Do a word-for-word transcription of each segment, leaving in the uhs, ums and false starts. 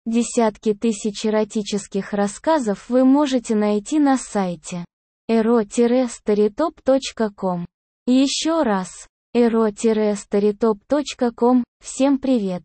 Десятки тысяч эротических рассказов вы можете найти на сайте эро старитоп точка ком. Еще раз, эро старитоп точка ком. Всем привет.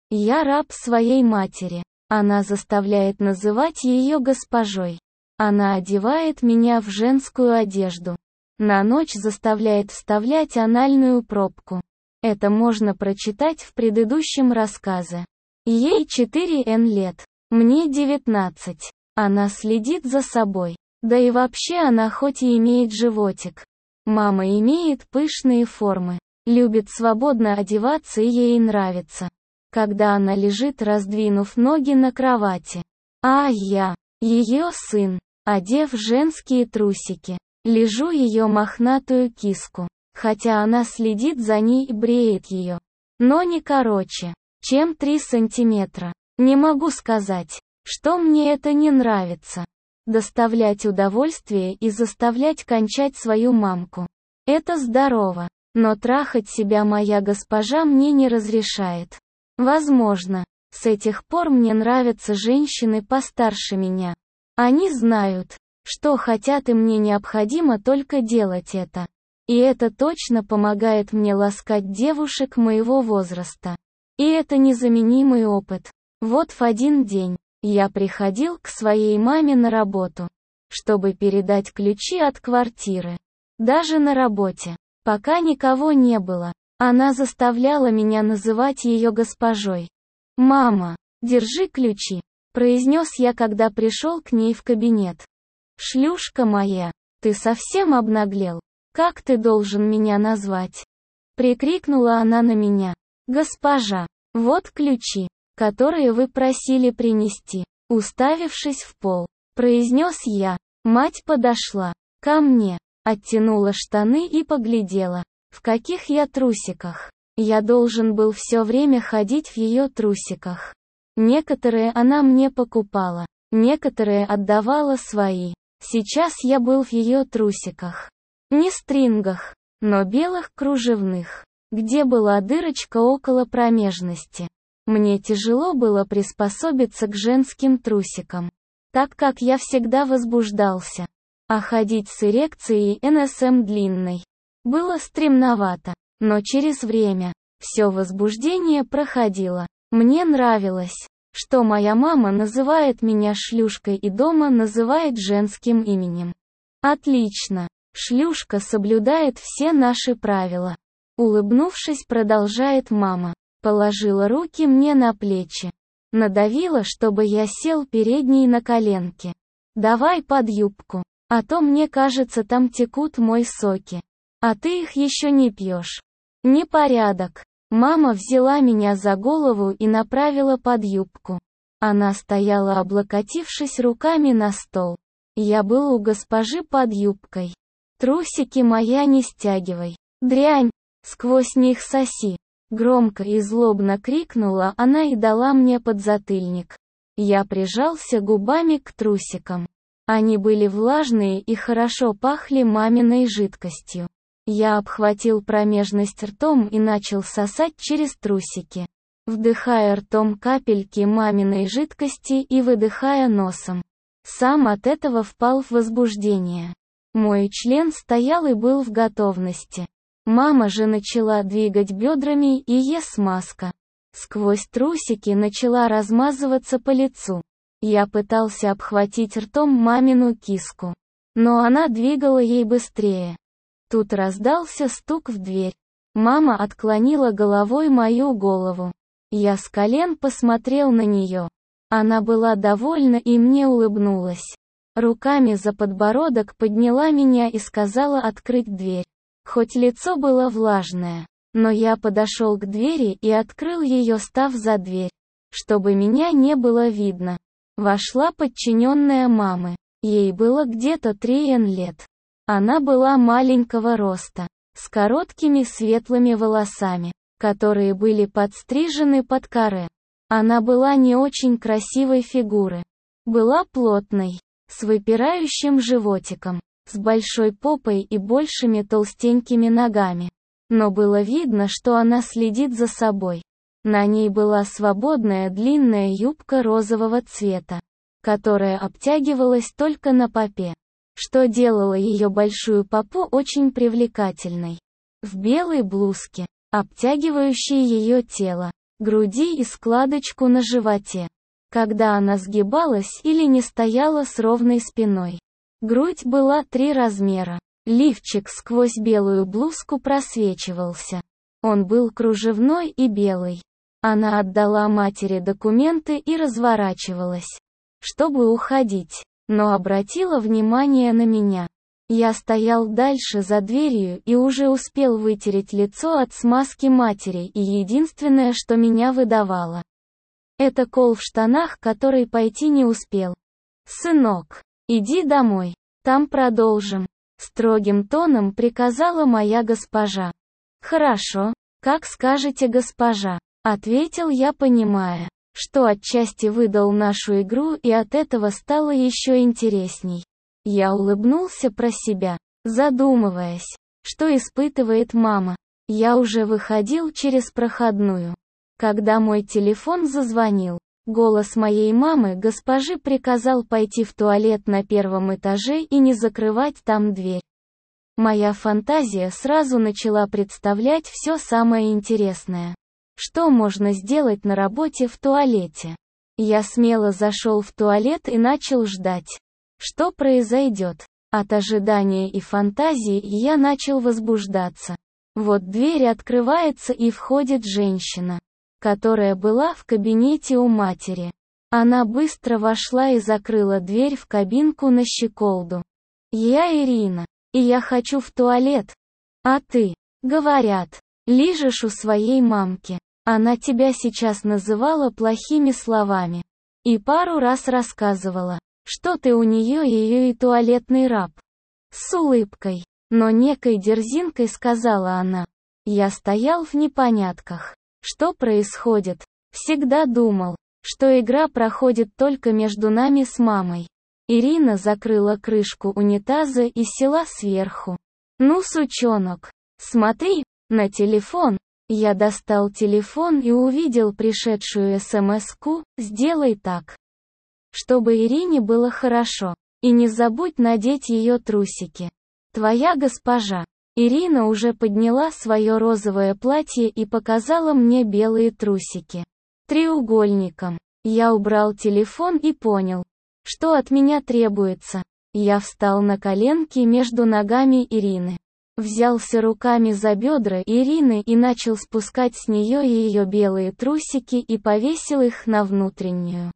Я раб своей матери. Она заставляет называть ее госпожой. Она одевает меня в женскую одежду. На ночь заставляет вставлять анальную пробку. Это можно прочитать в предыдущем рассказе. Ей четыре лет. Мне девятнадцать. Она следит за собой. Да и вообще она хоть и имеет животик. Мама имеет пышные формы. Любит свободно одеваться и ей нравится, когда она лежит, раздвинув ноги на кровати. А я, ее сын, одев женские трусики, лижу ее мохнатую киску, хотя она следит за ней и бреет ее. Но не короче, чем три сантиметра. Не могу сказать, что мне это не нравится. Доставлять удовольствие и заставлять кончать свою мамку. Это здорово, но трахать себя моя госпожа мне не разрешает. Возможно, с этих пор мне нравятся женщины постарше меня. Они знают, что хотят, и мне необходимо только делать это. И это точно помогает мне ласкать девушек моего возраста. И это незаменимый опыт. Вот в один день я приходил к своей маме на работу, чтобы передать ключи от квартиры. Даже на работе, пока никого не было, она заставляла меня называть ее госпожой. «Мама, держи ключи», — произнес я, когда пришел к ней в кабинет. «Шлюшка моя, ты совсем обнаглел? Как ты должен меня назвать?» Прикрикнула она на меня. «Госпожа, вот ключи, которые вы просили принести», уставившись в пол, произнес я. Мать подошла ко мне, оттянула штаны и поглядела, в каких я трусиках. Я должен был все время ходить в ее трусиках. Некоторые она мне покупала, некоторые отдавала свои. Сейчас я был в ее трусиках. Не стрингах, но белых кружевных, где была дырочка около промежности. Мне тяжело было приспособиться к женским трусикам, так как я всегда возбуждался. А ходить с эрекцией эн эс эм длинной было стремновато, но через время все возбуждение проходило. Мне нравилось, что моя мама называет меня шлюшкой и дома называет женским именем. Отлично. Шлюшка соблюдает все наши правила. Улыбнувшись, продолжает мама. Положила руки мне на плечи. Надавила, чтобы я сел перед ней на коленки. «Давай под юбку, а то мне кажется, там текут мои соки. А ты их еще не пьешь». Непорядок. Мама взяла меня за голову и направила под юбку. Она стояла, облокотившись руками на стол. Я был у госпожи под юбкой. «Трусики моя не стягивай. Дрянь, сквозь них соси». Громко и злобно крикнула она и дала мне подзатыльник. Я прижался губами к трусикам. Они были влажные и хорошо пахли маминой жидкостью. Я обхватил промежность ртом и начал сосать через трусики, вдыхая ртом капельки маминой жидкости и выдыхая носом. Сам от этого впал в возбуждение. Мой член стоял и был в готовности. Мама же начала двигать бедрами, и е-смазка сквозь трусики начала размазываться по лицу. Я пытался обхватить ртом мамину киску, но она двигала ей быстрее. Тут раздался стук в дверь. Мама отклонила головой мою голову. Я с колен посмотрел на нее. Она была довольна и мне улыбнулась. Руками за подбородок подняла меня и сказала открыть дверь. Хоть лицо было влажное, но я подошел к двери и открыл ее, став за дверь, чтобы меня не было видно. Вошла подчиненная мамы. Ей было где-то три лет. Она была маленького роста, с короткими светлыми волосами, которые были подстрижены под каре. Она была не очень красивой фигуры. Была плотной, с выпирающим животиком, с большой попой и большими толстенькими ногами. Но было видно, что она следит за собой. На ней была свободная длинная юбка розового цвета, которая обтягивалась только на попе, что делало ее большую попу очень привлекательной. В белой блузке, обтягивающей ее тело, груди и складочку на животе, когда она сгибалась или не стояла с ровной спиной. Грудь была три размера. Лифчик сквозь белую блузку просвечивался. Он был кружевной и белый. Она отдала матери документы и разворачивалась, чтобы уходить, но обратила внимание на меня. Я стоял дальше за дверью и уже успел вытереть лицо от смазки матери, и единственное, что меня выдавало, это кол в штанах, который пойти не успел. «Сынок, иди домой, там продолжим», — строгим тоном приказала моя госпожа. «Хорошо, как скажете, госпожа», — ответил я, понимая, что отчасти выдал нашу игру, и от этого стало еще интересней. Я улыбнулся про себя, задумываясь, что испытывает мама. Я уже выходил через проходную, когда мой телефон зазвонил. Голос моей мамы, госпожи, приказал пойти в туалет на первом этаже и не закрывать там дверь. Моя фантазия сразу начала представлять все самое интересное. Что можно сделать на работе в туалете? Я смело зашел в туалет и начал ждать, что произойдет. От ожидания и фантазии я начал возбуждаться. Вот дверь открывается и входит женщина, которая была в кабинете у матери. Она быстро вошла и закрыла дверь в кабинку на щеколду. «Я Ирина, и я хочу в туалет. А ты, говорят, лижешь у своей мамки. Она тебя сейчас называла плохими словами. И пару раз рассказывала, что ты у нее ее и туалетный раб». С улыбкой, но некой дерзинкой сказала она. Я стоял в непонятках. Что происходит? Всегда думал, что игра проходит только между нами с мамой. Ирина закрыла крышку унитаза и села сверху. «Ну, сучонок, смотри на телефон». Я достал телефон и увидел пришедшую смс-ку: «Сделай так, чтобы Ирине было хорошо. И не забудь надеть ее трусики. Твоя госпожа». Ирина уже подняла свое розовое платье и показала мне белые трусики. Треугольником. Я убрал телефон и понял, что от меня требуется. Я встал на коленки между ногами Ирины. Взялся руками за бедра Ирины и начал спускать с нее ее белые трусики и повесил их на внутреннюю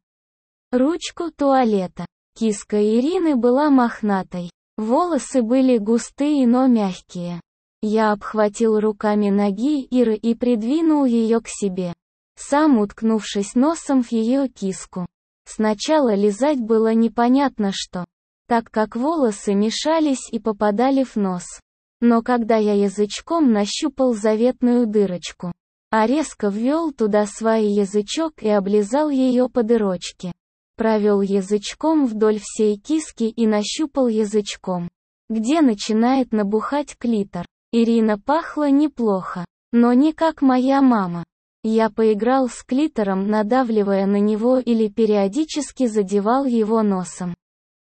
ручку туалета. Киска Ирины была мохнатой. Волосы были густые, но мягкие. Я обхватил руками ноги Иры и придвинул ее к себе, сам уткнувшись носом в ее киску. Сначала лизать было непонятно что, так как волосы мешались и попадали в нос. Но когда я язычком нащупал заветную дырочку, а резко ввел туда свой язычок и облизал ее по дырочке, провел язычком вдоль всей киски и нащупал язычком, где начинает набухать клитор. Ирина пахла неплохо, но не как моя мама. Я поиграл с клитором, надавливая на него или периодически задевал его носом.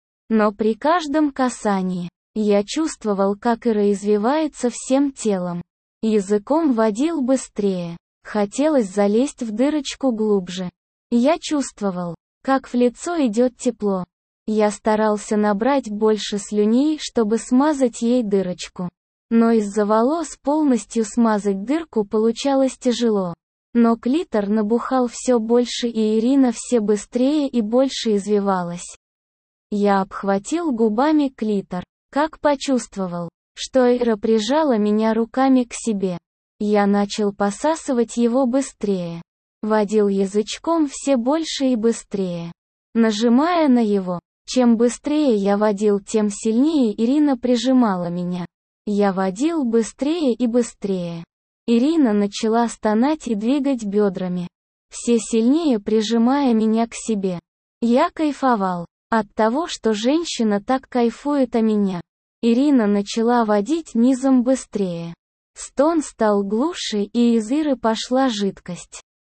Но при каждом касании я чувствовал, как Ира извивается всем телом. Языком водил быстрее. Хотелось залезть в дырочку глубже. Я чувствовал, как в лицо идет тепло. Я старался набрать больше слюней, чтобы смазать ей дырочку. Но из-за волос полностью смазать дырку получалось тяжело. Но клитор набухал все больше, и Ирина все быстрее и больше извивалась. Я обхватил губами клитор. Как почувствовал, что Ира прижала меня руками к себе. Я начал посасывать его быстрее. Водил язычком все больше и быстрее, нажимая на его. Чем быстрее я водил, тем сильнее Ирина прижимала меня. Я водил быстрее и быстрее. Ирина начала стонать и двигать бедрами, все сильнее прижимая меня к себе. Я кайфовал от того, что женщина так кайфует о меня. Ирина начала водить низом быстрее. Стон стал глуше, и из Иры пошла жидкость.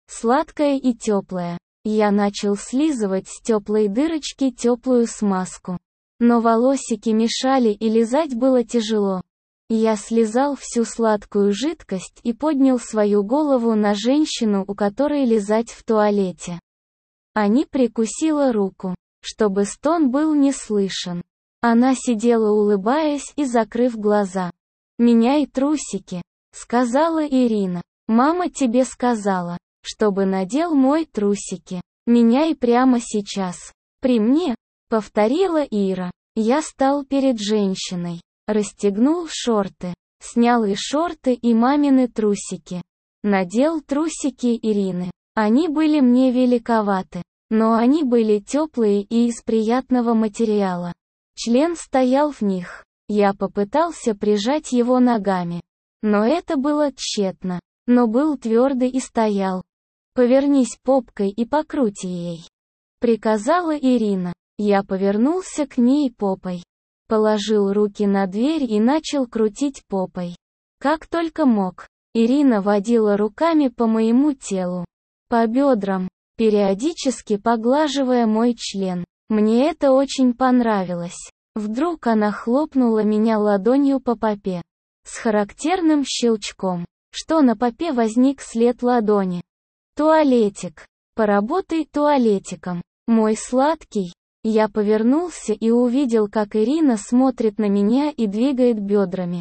сладкое и теплое. Я начал слизывать с теплой дырочки теплую смазку. Но волосики мешали и лизать было тяжело. Я слизал всю сладкую жидкость и поднял свою голову на женщину, у которой лизать в туалете. Ани прикусила руку, чтобы стон был не слышен. Она сидела, улыбаясь и закрыв глаза. «Меняй трусики», — сказала Ирина. «Мама тебе сказала, чтобы надел мой трусики. Меняй прямо сейчас. При мне», — повторила Ира. Я стал перед женщиной. Расстегнул шорты, снял и шорты, и мамины трусики. Надел трусики Ирины. Они были мне великоваты, но они были теплые и из приятного материала. Член стоял в них. Я попытался прижать его ногами. Но это было тщетно. Но был твердый и стоял. «Повернись попкой и покрути ей», — приказала Ирина. Я повернулся к ней попой. Положил руки на дверь и начал крутить попой. Как только мог. Ирина водила руками по моему телу. По бедрам, периодически поглаживая мой член. Мне это очень понравилось. Вдруг она хлопнула меня ладонью по попе. С характерным щелчком, что на попе возник след ладони. «Туалетик. Поработай туалетиком, мой сладкий». Я повернулся и увидел, как Ирина смотрит на меня и двигает бедрами.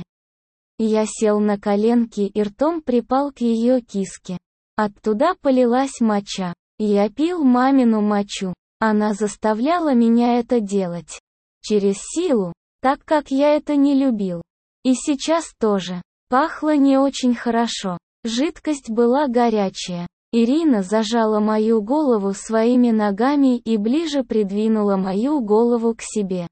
Я сел на коленки и ртом припал к ее киске. Оттуда полилась моча. Я пил мамину мочу. Она заставляла меня это делать. Через силу, так как я это не любил. И сейчас тоже. Пахло не очень хорошо. Жидкость была горячая. Ирина зажала мою голову своими ногами и ближе придвинула мою голову к себе.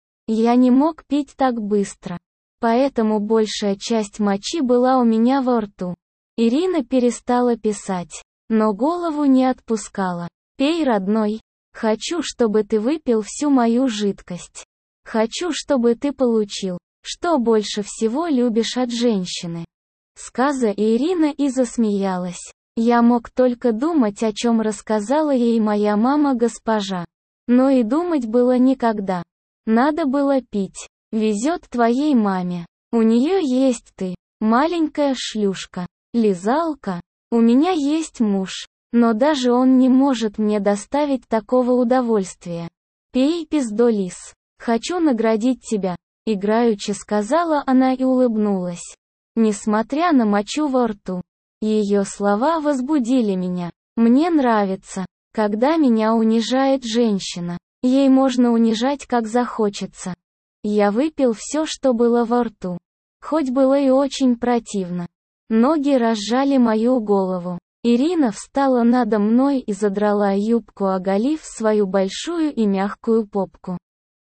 Я не мог пить так быстро. Поэтому большая часть мочи была у меня во рту. Ирина перестала писать, но голову не отпускала. «Пей, родной. Хочу, чтобы ты выпил всю мою жидкость. Хочу, чтобы ты получил, что больше всего любишь от женщины». Сказала Ирина и засмеялась. Я мог только думать, о чем рассказала ей моя мама-госпожа. Но и думать было никогда. Надо было пить. Везет твоей маме. У нее есть ты, маленькая шлюшка, лизалка. У меня есть муж, но даже он не может мне доставить такого удовольствия. Пей, пиздолис. Хочу наградить тебя, играючи сказала она и улыбнулась. Несмотря на мочу во рту. Ее слова возбудили меня. Мне нравится, когда меня унижает женщина. Ей можно унижать как захочется. Я выпил все, что было во рту. Хоть было и очень противно. Ноги разжали мою голову. Ирина встала надо мной и задрала юбку, оголив свою большую и мягкую попку.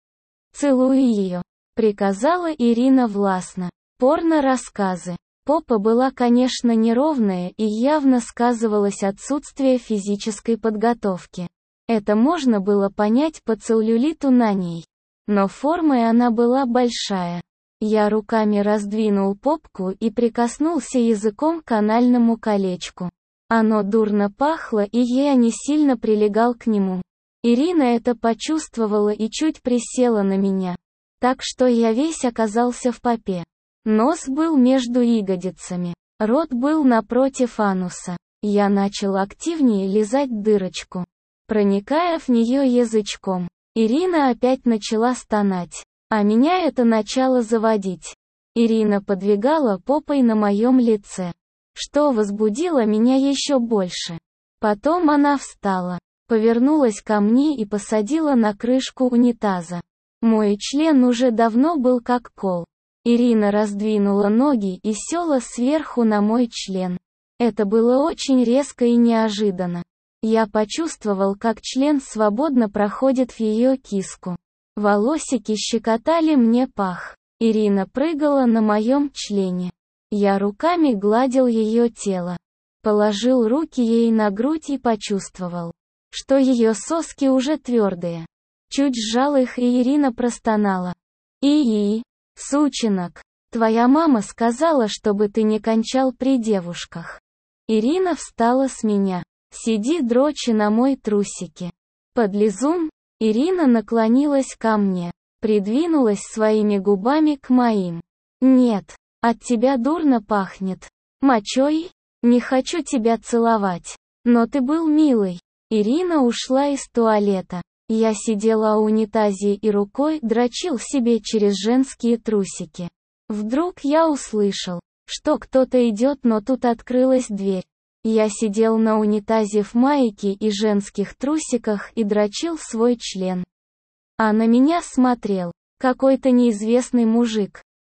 «Целуй ее», — приказала Ирина властно. Порно-рассказы. Попа была, конечно, неровная и явно сказывалось отсутствие физической подготовки. Это можно было понять по целлюлиту на ней. Но формой она была большая. Я руками раздвинул попку и прикоснулся языком к анальному колечку. Оно дурно пахло, и я не сильно прилегал к нему. Ирина это почувствовала и чуть присела на меня. Так что я весь оказался в попе. Нос был между ягодицами. Рот был напротив ануса. Я начал активнее лизать дырочку, проникая в нее язычком. Ирина опять начала стонать. А меня это начало заводить. Ирина подвигала попой на моем лице, что возбудило меня еще больше. Потом она встала, повернулась ко мне и посадила на крышку унитаза. Мой член уже давно был как кол. Ирина раздвинула ноги и села сверху на мой член. Это было очень резко и неожиданно. Я почувствовал, как член свободно проходит в ее киску. Волосики щекотали мне пах. Ирина прыгала на моем члене. Я руками гладил ее тело. Положил руки ей на грудь и почувствовал, что ее соски уже твердые. Чуть сжал их, и Ирина простонала. «И-и, сученок, твоя мама сказала, чтобы ты не кончал при девушках». Ирина встала с меня. Сиди дрочи на мой трусики. Подлизун. Ирина наклонилась ко мне, придвинулась своими губами к моим. Нет, от тебя дурно пахнет. Мочой? Не хочу тебя целовать. Но ты был милый. Ирина ушла из туалета. Я сидела у унитазе и рукой дрочил себе через женские трусики. Вдруг я услышал, что кто-то идет, но тут открылась дверь. Я сидел на унитазе в майке и женских трусиках и дрочил свой член. А на меня смотрел какой-то неизвестный мужик.